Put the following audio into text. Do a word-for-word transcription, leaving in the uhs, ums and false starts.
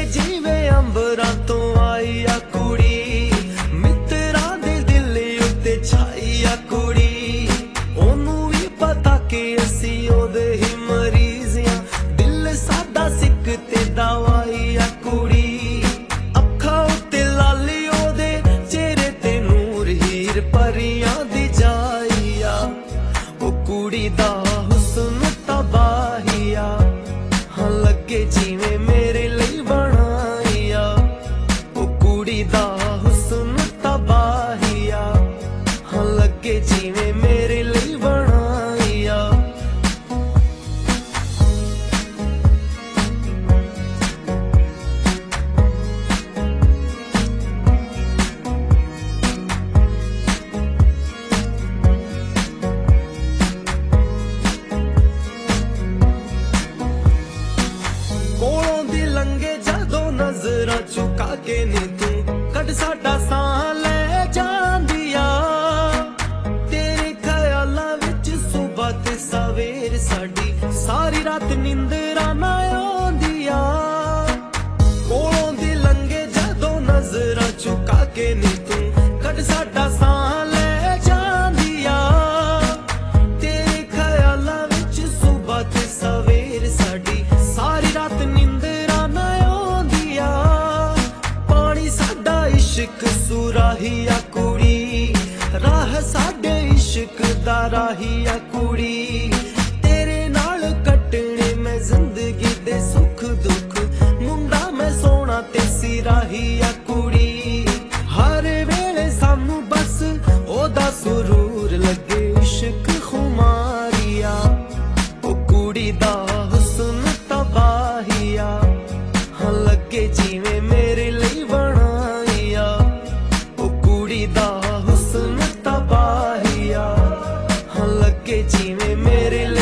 ਜਿਵੇਂ ਅੰਬਰਾਂ ਤੋਂ ਆਈ ਆ ਕੁੜੀ, ਮਿੱਤਰਾਂ ਦੇ ਦਿਲ ਉੱਤੇ ਛਾਈ ਆ ਕੁੜੀ। ਉਹਨੂੰ ਵੀ ਪਤਾ ਕਿ ਅਸੀਂ ਉਹਦੇ ਹੀ ਮਰੀਜ਼ ਆਂ, ਦਿਲ ਸਾਡਾ ਸਿੱਕ ਤੇ ਦਵਾਈ ਆ ਕੁੜੀ। ਅੱਖਾਂ ਉੱਤੇ ਲਾਲੀ ਉਹਦੇ, ਚਿਹਰੇ ਤੇ ਨੂਰ, ਹੀਰ ਪਰੀਆਂ ਦੀ ਜਾਈ ਆ। ਉਹ ਕੁੜੀ ਦਾ ਹੁਸਨ ਤਬਾਹੀ ਆ, ਹਾਂ ਲੱਗੇ ਜਿਵੇਂ ਮੇਰੇ ਲਈ ਬਣਾਈ ਆ। ਉਹ ਕੁੜੀ ਦਾ ਹੁਸਨ ਤਬਾਹੀ ਆ, ਹਾਂ ਲੱਗੇ ਜਿਵੇਂ ਮੇਰੇ ਲਈ ਬਣਾਈ ਆ। ਕੋਲੋਂ ਦੀ ਲੰਘੇ ਜਦੋਂ ਨਜ਼ਰਾਂ ਝੁਕਾ ਕੇ ਨੀ ਤੂੰ, ਕੱਢ ਸਾਡਾ ਸਾਹ ਲੈ ਜਾਂਦੀ ਆ। ਤੇਰੇ ਖਿਆਲਾਂ ਵਿੱਚ ਸੁਬਹ ਤੇ ਸਵੇਰ ਸਾਡੀ ਸਾਰੀ ਰਾਤ ਨੀਂਦਰਾਂ ਨਾ ਆਉਂਦੀ ਆ। ਕੋਲੋਂ ਦੀ ਲੰਘੇ ਜਦੋਂ ਨਜ਼ਰਾਂ ਝੁਕਾ ਕੇ ਨੀ ਤੂੰ, ਕੱਢ ਸਾਡਾ ਸਾਹ ਲੈ ਜਾਂਦੀ ਆ। ਤੇਰੇ ਖਿਆਲਾਂ ਵਿੱਚ ਸੁਬਹ ਤੇ ਸਵੇਰ ਸਾਡੀ ਸਾਰੀ ਰਾਤ ਨੀਂਦਰਾਂ ਨਾ ਆਉਂਦੀ ਆ। ਪਾਣੀ ਸਾਡਾ ਇਸ਼ਕ ਸੁਰਾਹੀ ਆ ਕੁੜੀ, ਰਾਹ ਸਾਡੇ ਇਸ਼ਕ ਦਾ ਰਾਹੀ ਆ ਕੁੜੀ। ਤੇਰੇ ਨਾਲ ਕੱਟਣੇ ਮੈਂ ਜ਼ਿੰਦਗੀ ਦੇ ਸੁੱਖ ਦੁੱਖ, ਮੁੰਡਾ ਮੈਂ ਸੋਹਣਾ ਤੇ ਸਿਰਾਹੀ ਆ ਕੁੜੀ। ਹਰ ਵੇਲੇ ਸਾਨੂੰ ਬਸ ਉਹਦਾ ਸਰੂਰ ਲੱਗੇ, ਇਸ਼ਕ ਖੁਮਾਰੀ ਆ। ਉਹ ਕੁੜੀ ਦਾ ਹੁਸਨ ਤਬਾਹੀ ਆ, ਹਾਂ ਲੱਗੇ ਜਿਵੇਂ ਮੇਰੇ ਲਈ ਬਣਾਈ ਆ। ਉਹ ਕੁੜੀ ਦਾ ਹੁਸਨ ਤਬਾਹੀ ਆ, ਹਾਂ ਲੱਗੇ ਜਿਵੇਂ ਮੇਰੇ ਲਈ